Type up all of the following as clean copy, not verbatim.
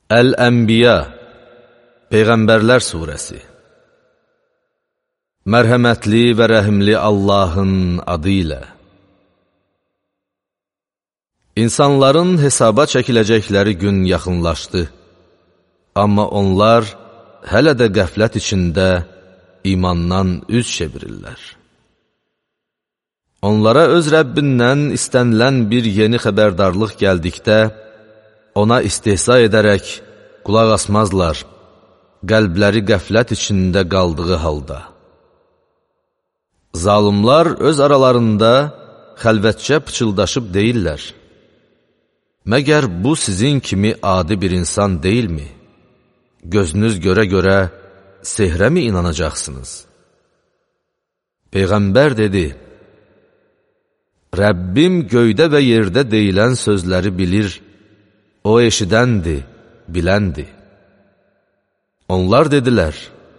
Əl-Ənbiya, Peyğəmbərlər surəsi. Mərhəmətli və rəhimli Allahın adı ilə. İnsanların hesaba çəkiləcəkləri gün yaxınlaşdı. Amma onlar hələ də qəflət içində imandan üz çevirirlər. Onlara öz Rəbbindən istənilən bir yeni xəbərdarlıq gəldikdə, ona istehza edərək qulaq asmazlar, qəlbləri qəflət içində qaldığı halda. Zalımlar öz aralarında xəlvətcə pıçıldaşıb deyirlər: məgər bu sizin kimi adi bir insan deyilmi? Gözünüz görə-görə sehrə mi inanacaqsınız? Peyğəmbər dedi: Rəbbim göydə və yerdə deyilən sözləri bilir, o eşidəndir, biləndir. Onlar dedilər: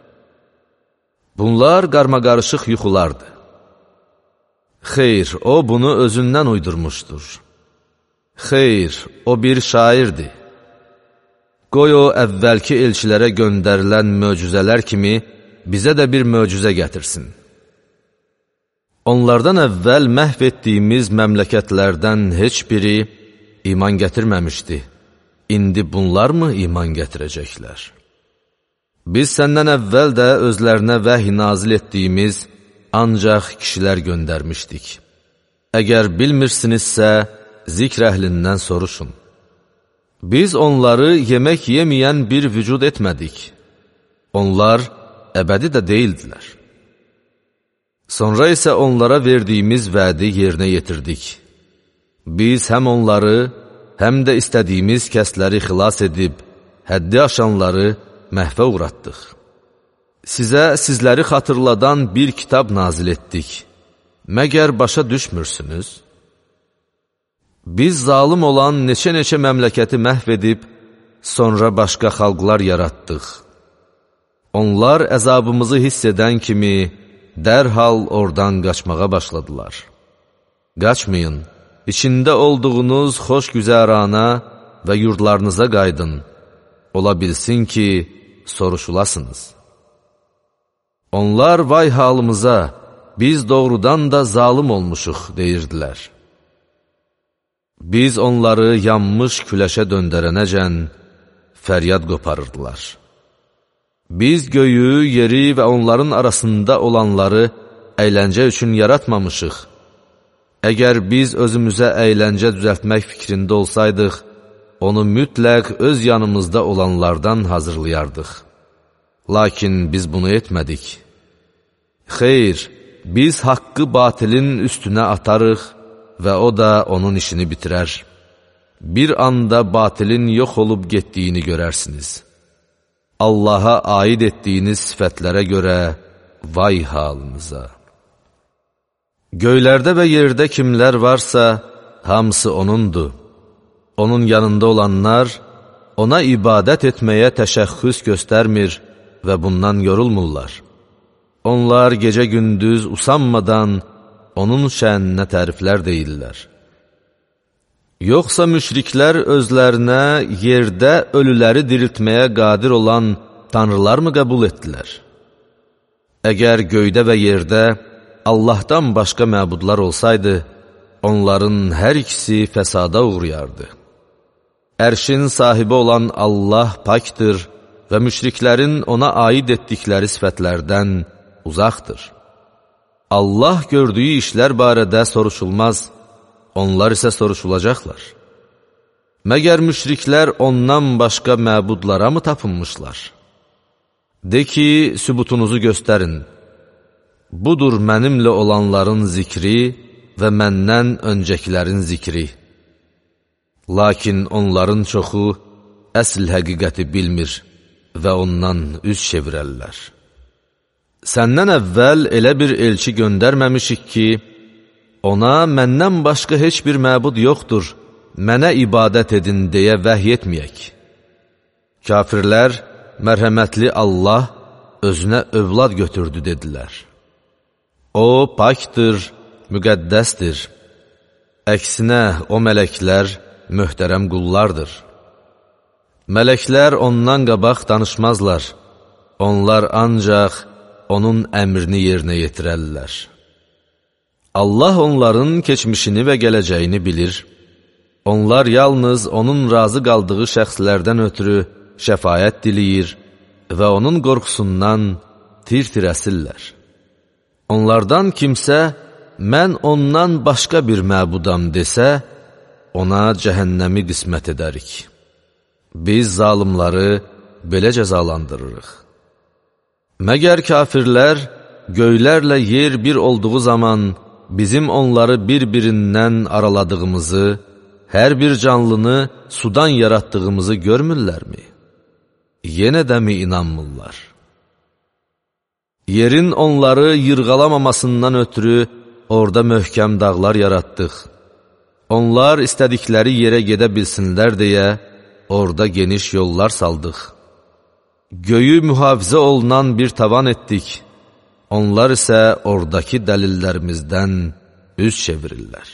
bunlar qarmaqarışıq yuxulardır. Xeyr, o bunu özündən uydurmuşdur. Xeyr, o bir şairdir. Qoy o əvvəlki elçilərə göndərilən möcüzələr kimi bizə də bir möcüzə gətirsin. Onlardan əvvəl məhv etdiyimiz məmləkətlərdən heç biri iman gətirməmişdi. İndi bunlar mı iman gətirəcəklər? Biz səndən əvvəl də özlərinə vəhy nazil etdiyimiz ancaq kişilər göndərmişdik. Əgər bilmirsinizsə, zikr əhlindən soruşun. Biz onları yemək yeməyən bir vücud etmədik. Onlar əbədi də deyildilər. Sonra isə onlara verdiyimiz vədi yerinə yetirdik. Biz həm onları, həm də istədiyimiz kəsləri xilas edib, həddi aşanları məhvə uğratdıq. Sizə sizləri xatırladan bir kitab nazil etdik. Məgər başa düşmürsünüz? Biz zalım olan neçə-neçə məmləkəti məhv edib, sonra başqa xalqlar yaratdıq. Onlar əzabımızı hiss edən kimi dərhal oradan qaçmağa başladılar. Qaçmayın, içində olduğunuz xoş güzərana və yurdlarınıza qaydın. Ola bilsin ki, soruşulasınız. Onlar vay halımıza, biz doğrudan da zalım olmuşuq, deyirdilər. Biz onları yanmış küləşə döndərənəcən fəryad qoparırdılar. Biz göyü, yeri və onların arasında olanları əyləncə üçün yaratmamışıq. Əgər biz özümüzə əyləncə düzəltmək fikrində olsaydıq, onu mütləq öz yanımızda olanlardan hazırlayardıq. Lakin biz bunu etmədik. Xeyr, biz haqqı batilin üstünə atarıq və o da onun işini bitirər. Bir anda batilin yox olub getdiyini görərsiniz. Allaha aid etdiyiniz sifətlərə görə vay halınıza. Göylərdə və yerdə kimlər varsa, hamısı O'nundur. Onun yanında olanlar, ona ibadət etməyə təşəxxüs göstərmir və bundan yorulmurlar. Onlar gecə-gündüz usanmadan onun şəninə təriflər deyirlər. Yoxsa müşriklər özlərinə yerdə ölüləri diriltməyə qadir olan tanrılar mı qəbul etdilər? Əgər göydə və yerdə Allahdan başqa məbudlar olsaydı, onların hər ikisi fəsada uğrayardı. Ərşin sahibi olan Allah pakdır və müşriklərin ona aid etdikləri sifətlərdən uzaqdır. Allah gördüyü işlər barədə soruşulmaz, onlar isə soruşulacaqlar. Məgər müşriklər ondan başqa məbudlara mı tapınmışlar? De ki, sübutunuzu göstərin. Budur mənimlə olanların zikri və məndən öncəkilərin zikri. Lakin onların çoxu əsl həqiqəti bilmir və ondan üz çevirərlər. Səndən əvvəl elə bir elçi göndərməmişik ki, ona məndən başqa heç bir məbud yoxdur, mənə ibadət edin deyə vəhy etməyək. Kafirlər, mərhəmətli Allah özünə övlad götürdü dedilər. O, pakdır, müqəddəsdir. Əksinə, o mələklər möhtərəm qullardır. Mələklər ondan qabaq danışmazlar. Onlar ancaq onun əmrini yerinə yetirərlər. Allah onların keçmişini və gələcəyini bilir. Onlar yalnız onun razı qaldığı şəxslərdən ötürü şəfaət diləyir və onun qorxusundan tir-tir əsirlər. Onlardan kimsə, mən ondan başqa bir məbudam desə, ona cəhənnəmi qismət edərik. Biz zalimları belə cəzalandırırıq. Məgər kafirlər göylərlə yer bir olduğu zaman bizim onları bir-birindən araladığımızı, hər bir canlını sudan yaratdığımızı görmürlərmi? Yenə də mi inanmırlar? Yerin onları yırğalamamasından ötürü orada möhkəm dağlar yaratdıq. Onlar istədikləri yerə gedə bilsinlər deyə orada geniş yollar saldıq. Göyü mühafizə olunan bir tavan etdik. Onlar isə oradakı dəlillərimizdən üz çevirirlər.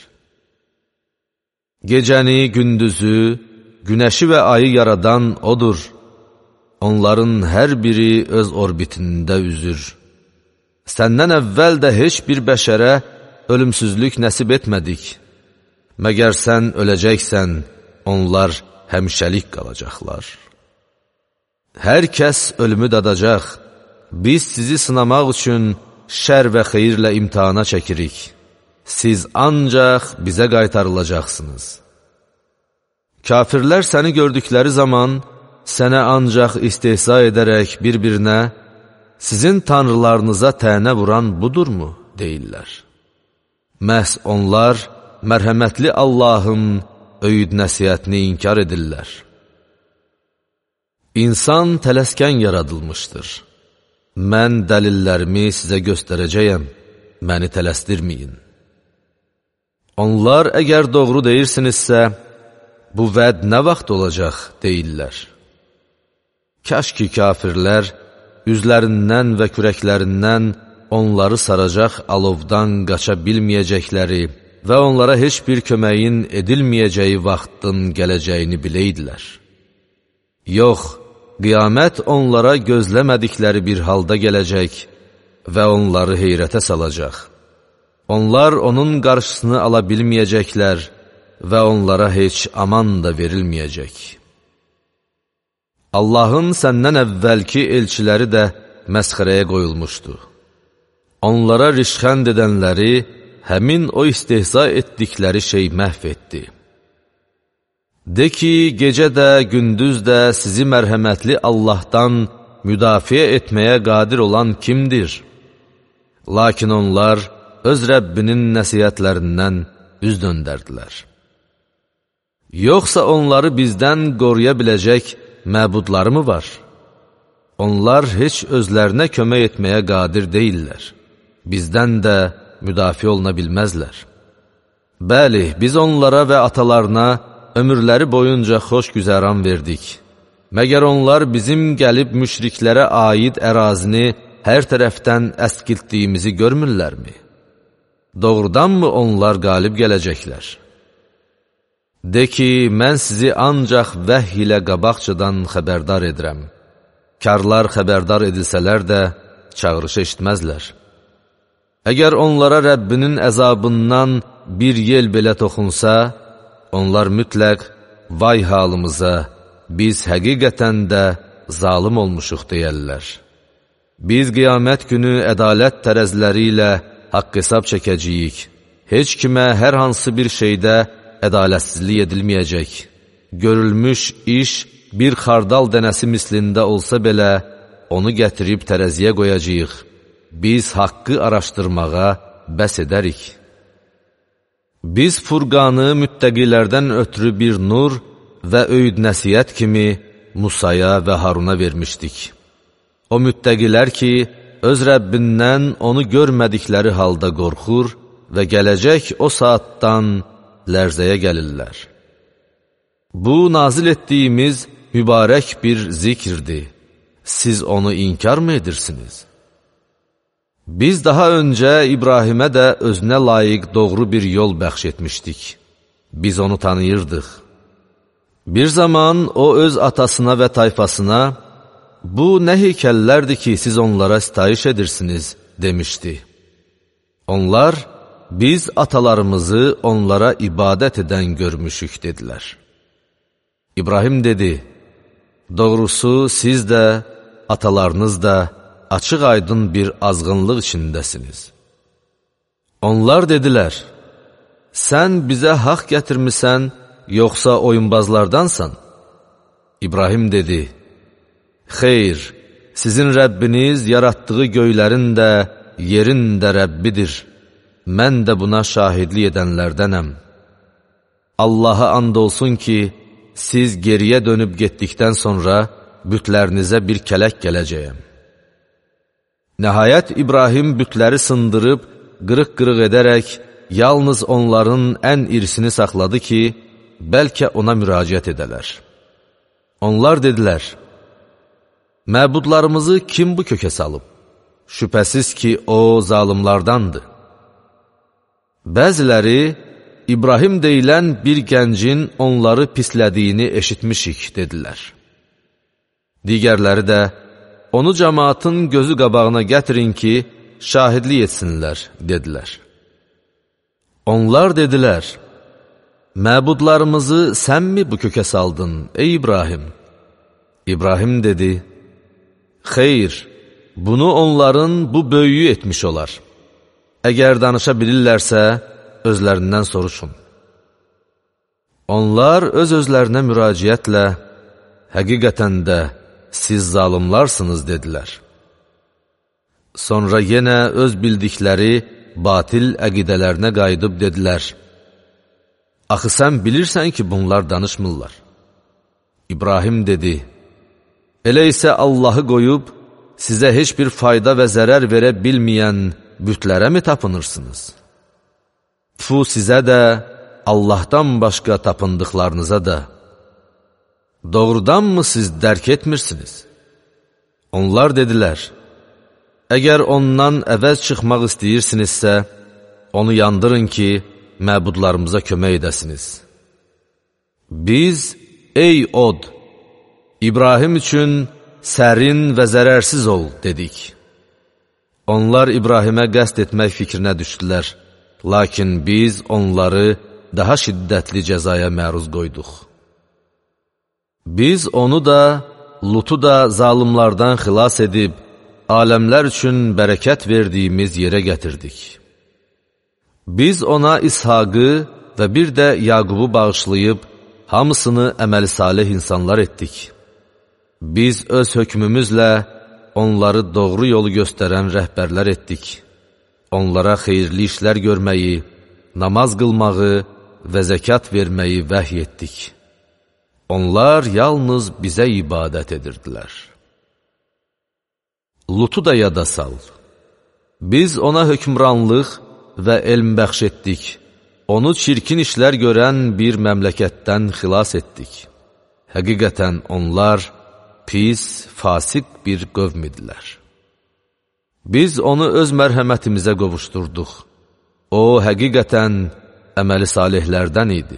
Gecəni, gündüzü, günəşi və ayı yaradan odur. Onların hər biri öz orbitində üzür. Səndən əvvəl də heç bir bəşərə ölümsüzlük nəsib etmədik. Məgər sən öləcəksən, onlar həmişəlik qalacaqlar. Hər kəs ölümü dadacaq. Biz sizi sınamaq üçün şər və xeyirlə imtihana çəkirik. Siz ancaq bizə qaytarılacaqsınız. Kafirlər səni gördükləri zaman sənə ancaq istehza edərək bir-birinə sizin tanrılarınıza tənə vuran budurmu, deyirlər. Məhz onlar mərhəmətli Allahın öyüd nəsihətini inkar edirlər. İnsan tələskən yaradılmışdır. Mən dəlillərimi sizə göstərəcəyəm, məni tələsdirməyin. Onlar əgər doğru deyirsinizsə, bu vəd nə vaxt olacaq, deyirlər. Kaş ki kafirlər üzlərindən və kürəklərindən onları saracaq alovdan qaça bilməyəcəkləri və onlara heç bir köməyin edilməyəcəyi vaxtın gələcəyini biləydilər. Yox, qiyamət onlara gözləmədikləri bir halda gələcək və onları heyrətə salacaq. Onlar onun qarşısını ala bilməyəcəklər və onlara heç aman da verilməyəcək. Allahın səndən əvvəlki elçiləri də məsxərəyə qoyulmuşdu. Onlara rişxənd edənləri həmin o istehza etdikləri şey məhv etdi. De ki, gecə də, gündüz də sizi mərhəmətli Allahdan müdafiə etməyə qadir olan kimdir? Lakin onlar öz Rəbbinin nəsihətlərindən üz döndərdilər. Yoxsa onları bizdən qoruya biləcək məbudları mı var? Onlar heç özlərinə kömək etməyə qadir deyirlər. Bizdən də müdafiə oluna bilməzlər. Bəli, biz onlara və atalarına ömürləri boyunca xoş güzəran verdik. Məgər onlar bizim gəlib müşriklərə aid ərazini hər tərəfdən əskiltdiyimizi görmürlərmi? Doğrudanmı onlar qalib gələcəklər? De ki, mən sizi ancaq vəhy ilə qabaqcadan xəbərdar edirəm. Karlar xəbərdar edilsələr də çağırışı eşitməzlər. Əgər onlara Rəbbinin əzabından bir yel belə toxunsa, onlar mütləq vay halımıza, biz həqiqətən də zalim olmuşuq deyərlər. Biz qiyamət günü ədalət tərəzləri ilə haqq hesab çəkəcəyik. Heç kimə hər hansı bir şeydə ədalətsizlik edilməyəcək. Görülmüş iş bir xardal dənəsi mislində olsa belə, onu gətirib tərəziyə qoyacağıq. Biz haqqı araşdırmağa bəs edərik. Biz Furqanı müttəqilərdən ötürü bir nur və öyüd nəsihət kimi Musaya və Haruna vermişdik. O müttəqilər ki, öz Rəbbindən onu görmədikləri halda qorxur və gələcək o saatdan lərzəyə gəlirlər. Bu, nazil etdiyimiz mübarək bir zikirdir. Siz onu inkar mı edirsiniz? Biz daha öncə İbrahimə də özünə layiq doğru bir yol bəxş etmişdik. Biz onu tanıyırdıq. Bir zaman o öz atasına və tayfasına, bu nə heykəllərdir ki, siz onlara sitayiş edirsiniz, demişdi. Onlar, biz atalarımızı onlara ibadət edən görmüşük, dedilər. İbrahim dedi, doğrusu siz də, atalarınız da açıq aydın bir azğınlıq içindəsiniz. Onlar dedilər, sən bizə haqq gətirmisən, yoxsa oyunbazlardansan? İbrahim dedi, xeyr, sizin Rəbbiniz yaratdığı göylərin də, yerin də Rəbbidir. Mən də buna şahidlik edənlərdənəm. Allaha and olsun ki, siz geriyə dönüb getdikdən sonra bütlərinizə bir kələk gələcəyəm. Nəhayət İbrahim bütləri sındırıb, qırıq-qırıq edərək, yalnız onların ən irisini saxladı ki, bəlkə ona müraciət edələr. Onlar dedilər, məbudlarımızı kim bu kökə salıb? Şübhəsiz ki, o zalımlardandır. Bəziləri, İbrahim deyilən bir gəncin onları pislədiyini eşitmişik, dedilər. Digərləri də, onu cəmaatın gözü qabağına gətirin ki, şahidlik etsinlər, dedilər. Onlar dedilər, məbudlarımızı sənmi bu kökə saldın, ey İbrahim? İbrahim dedi, xeyr, bunu onların bu böyüyü etmiş olar. Əgər danışa bilirlərsə, özlərindən soruşun. Onlar öz-özlərinə müraciətlə, həqiqətən də siz zalımlarsınız, dedilər. Sonra yenə öz bildikləri batil əqidələrinə qayıdıb dedilər, axı sən bilirsən ki, bunlar danışmırlar. İbrahim dedi, elə isə Allahı qoyub, sizə heç bir fayda və zərər verə bilməyən bütlərə mi tapınırsınız? Tfu sizə də, Allahdan başqa tapındıqlarınıza da. Doğrudanmı siz dərk etmirsiniz? Onlar dedilər, əgər ondan əvəz çıxmaq istəyirsinizsə, onu yandırın ki, məbudlarımıza kömək edəsiniz. Biz, ey od, İbrahim üçün sərin və zərərsiz ol, dedik. Onlar İbrahimə qəsd etmək fikrinə düşdülər, lakin biz onları daha şiddətli cəzaya məruz qoyduq. Biz onu da, Lutu da zalımlardan xilas edib, aləmlər üçün bərəkət verdiyimiz yerə gətirdik. Biz ona İshaqı və bir də Yaqubu bağışlayıb, hamısını əməli salih insanlar etdik. Biz öz hökmümüzlə onları doğru yolu göstərən rəhbərlər etdik. Onlara xeyirli işlər görməyi, namaz qılmağı və zəkat verməyi vəhy etdik. Onlar yalnız bizə ibadət edirdilər. Lutu da yada sal. Biz ona hökmranlıq və elm bəxş etdik. Onu çirkin işlər görən bir məmləkətdən xilas etdik. Həqiqətən onlar pis, fasik bir qövm idilər. Biz onu öz mərhəmətimizə qovuşdurduq. O, həqiqətən əməli salihlərdən idi.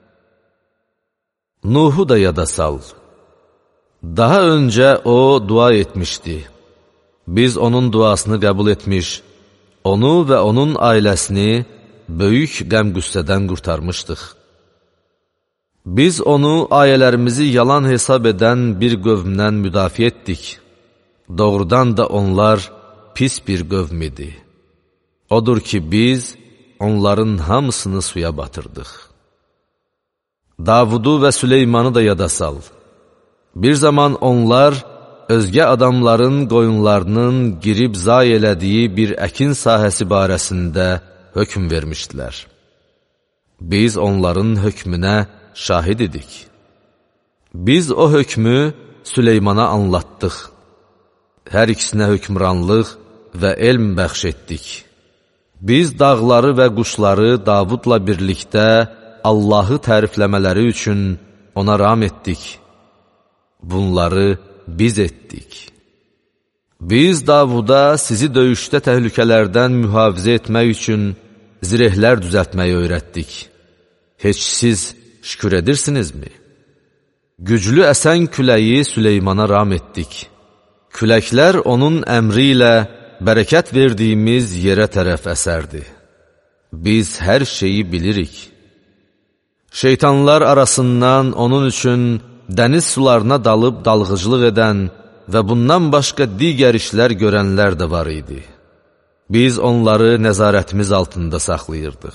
Nuhu da yada sal. Daha öncə o dua etmişdi. Biz onun duasını qəbul etmiş, onu və onun ailəsini böyük qəm-qüssədən qurtarmışdıq. Biz onu ayələrimizi yalan hesab edən bir qövmdən müdafiə etdik. Doğrudan da onlar pis bir qövm idi. Odur ki, biz onların hamısını suya batırdıq. Davudu və Süleymanı da yada sal. Bir zaman onlar özgə adamların qoyunlarının girib zay elədiyi bir əkin sahəsi barəsində hökm vermişdilər. Biz onların hökmünə şahid idik. Biz o hökmü Süleymana anlattıq. Hər ikisinə hökmranlıq və elm bəxş etdik. Biz dağları və quşları Davudla birlikdə Allahı tərifləmələri üçün ona ram etdik. Bunları biz etdik. Biz Davuda sizi döyüşdə təhlükələrdən mühafizə etmək üçün zirehlər düzəltməyi öyrətdik. Heç siz şükür edirsinizmi? Güclü əsən küləyi Süleymana ram etdik. Küləklər onun əmri ilə bərəkət verdiyimiz yerə tərəf əsərdi. Biz hər şeyi bilirik. Şeytanlar arasından onun üçün dəniz sularına dalıb dalğıcılıq edən və bundan başqa digər işlər görənlər də var idi. Biz onları nəzarətimiz altında saxlayırdıq.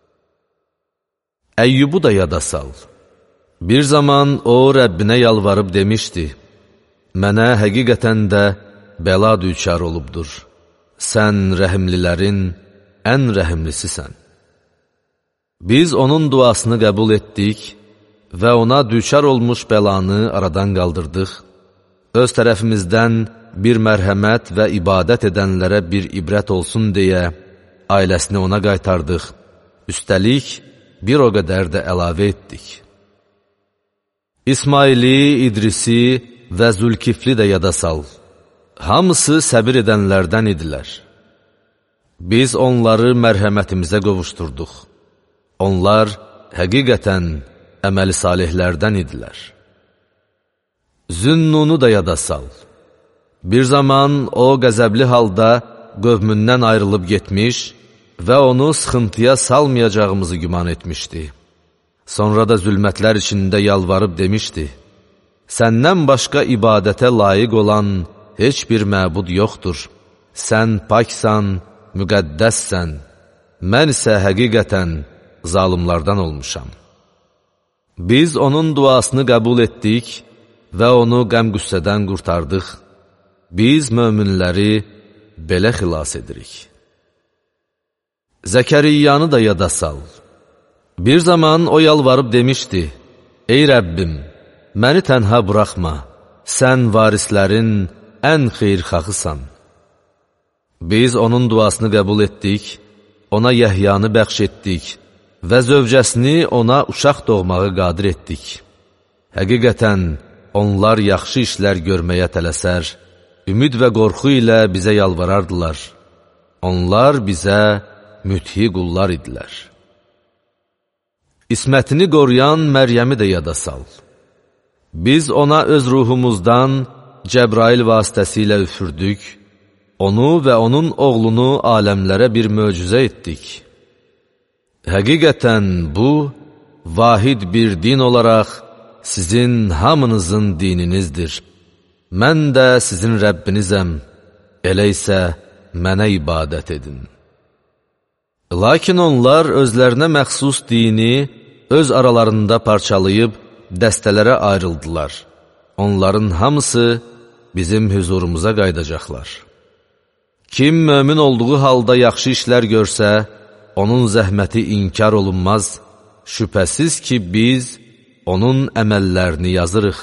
Əyyubu da yada sal. Bir zaman o Rəbbinə yalvarıb demişdi, mənə həqiqətən də bəla düçar olubdur. Sən rəhimlilərin ən rəhimlisisən. Biz onun duasını qəbul etdik və ona düçar olmuş bəlanı aradan qaldırdıq. Öz tərəfimizdən bir mərhəmət və ibadət edənlərə bir ibrət olsun deyə ailəsini ona qaytardıq. Üstəlik, bir o qədər də əlavə etdik. İsmaili, İdrisi və Zülkifli də yada sal. Hamısı səbir edənlərdən idilər. Biz onları mərhəmətimizə qovuşturduq. Onlar həqiqətən əməli salihlərdən idilər. Zünnunu da yada sal. Bir zaman o qəzəbli halda qövmündən ayrılıb getmiş və onu sıxıntıya salmayacağımızı güman etmişdi. Sonra da zülmətlər içində yalvarıb demişdi, səndən başqa ibadətə layiq olan heç bir məbud yoxdur. Sən paksan, müqəddəssən, mən isə həqiqətən zalımlardan olmuşam. Biz onun duasını qəbul etdik və onu qəm-qüssədən qurtardıq. Biz möminləri belə xilas edirik. Zəkəriyyanı da yada sal. Bir zaman o yalvarıb demişdi, ey Rəbbim, məni tənha buraxma, sən varislərin ən xeyirxahısan. Biz onun duasını qəbul etdik, ona Yəhyanı bəxş etdik və zövcəsini ona uşaq doğmağı qadir etdik. Həqiqətən, onlar yaxşı işlər görməyə tələsər, ümid və qorxu ilə bizə yalvarardılar. Onlar bizə müthi qullar idilər. İsmətini qoruyan Məryəmi də yada sal. Biz ona öz ruhumuzdan Cəbrail vasitəsilə üfürdük, onu və onun oğlunu aləmlərə bir möcüzə etdik. Həqiqətən bu, vahid bir din olaraq sizin hamınızın dininizdir. Mən də sizin Rəbbinizəm, elə isə mənə ibadət edin. Lakin onlar özlərinə məxsus dini öz aralarında parçalayıb dəstələrə ayrıldılar. Onların hamısı bizim huzurumuza qayıdacaqlar. Kim mömin olduğu halda yaxşı işlər görsə, onun zəhməti inkar olunmaz. Şübhəsiz ki, biz onun əməllərini yazırıq.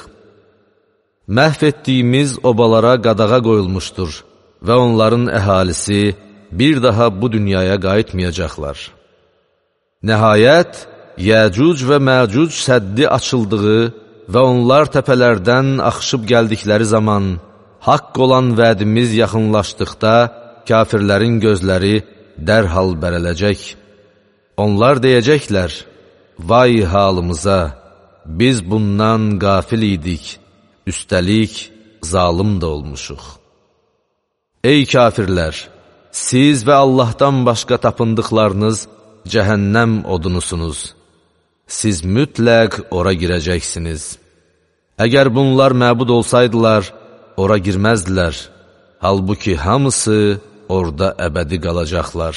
Məhv etdiyimiz obalara qadağa qoyulmuşdur və onların əhalisi bir daha bu dünyaya qayıtmayacaqlar. Nəhayət, Yəcuc və Məcuc səddi açıldığı və onlar təpələrdən axışıb gəldikləri zaman, haqq olan vədimiz yaxınlaşdıqda, kafirlərin gözləri dərhal bərələcək. Onlar deyəcəklər, vay halımıza, biz bundan qafil idik, üstəlik zalım da olmuşuq. Ey kafirlər! Siz və Allahdan başqa tapındıqlarınız cəhənnəm odunusunuz. Siz mütləq ora girəcəksiniz. Əgər bunlar məbud olsaydılar, ora girməzdilər. Halbuki hamısı orada əbədi qalacaqlar.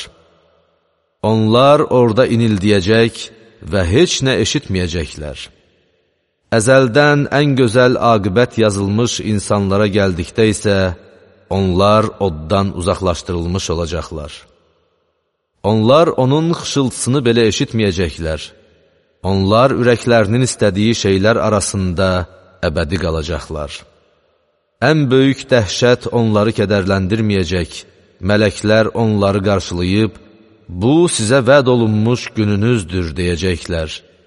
Onlar orada inildiyəcək və heç nə eşitməyəcəklər. Əzəldən ən gözəl aqibət yazılmış insanlara gəldikdə isə, onlar oddan uzaqlaşdırılmış olacaqlar. Onlar onun xışıltısını belə eşitməyəcəklər. Onlar ürəklərinin istədiyi şeylər arasında əbədi qalacaqlar. Ən böyük dəhşət onları kədərləndirməyəcək. Mələklər onları qarşılayıb, bu sizə vəd olunmuş gününüzdür deyəcəklər.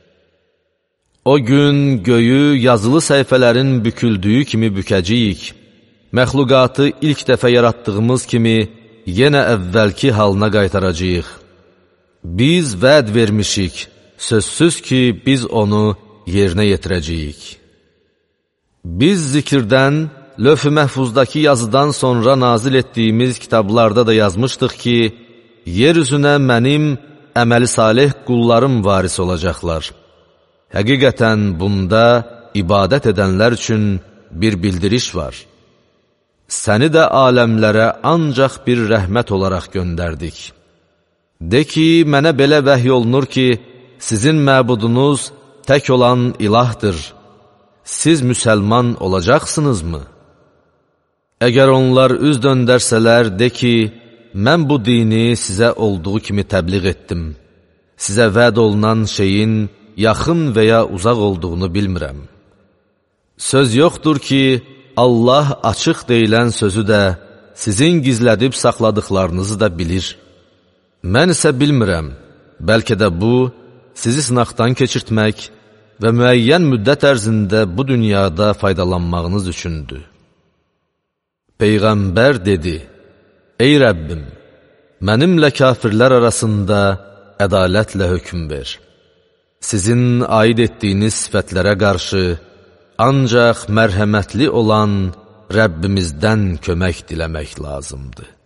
O gün göyü yazılı səhifələrin büküldüyü kimi bükəcəyik. Məxluqatı ilk dəfə yaratdığımız kimi yenə əvvəlki halına qaytaracağıq. Biz vəd vermişik, sözsüz ki, biz onu yerinə yetirəcəyik. Biz zikirdən, Löf-ü Məhfuzdakı yazıdan sonra nazil etdiyimiz kitablarda da yazmışdıq ki, yer üzünə mənim əməli salih qullarım varis olacaqlar. Həqiqətən bunda ibadət edənlər üçün bir bildiriş var. Səni də aləmlərə ancaq bir rəhmət olaraq göndərdik. De ki, mənə belə vəhy olunur ki, sizin məbudunuz tək olan ilahdır. Siz müsəlman olacaqsınızmı? Əgər onlar üz döndərsələr, de ki, mən bu dini sizə olduğu kimi təbliğ etdim. Sizə vəd olunan şeyin yaxın və ya uzaq olduğunu bilmirəm. Söz yoxdur ki, Allah açıq deyilən sözü də, sizin gizlədib saxladıqlarınızı da bilir. Mən isə bilmirəm, bəlkə də bu, sizi sınaqdan keçirtmək və müəyyən müddət ərzində bu dünyada faydalanmağınız üçündür. Peyğəmbər dedi, ey Rəbbim, mənimlə kafirlər arasında ədalətlə hökm ver. Sizin aid etdiyiniz sifətlərə qarşı ancaq mərhəmətli olan Rəbbimizdən kömək diləmək lazımdır.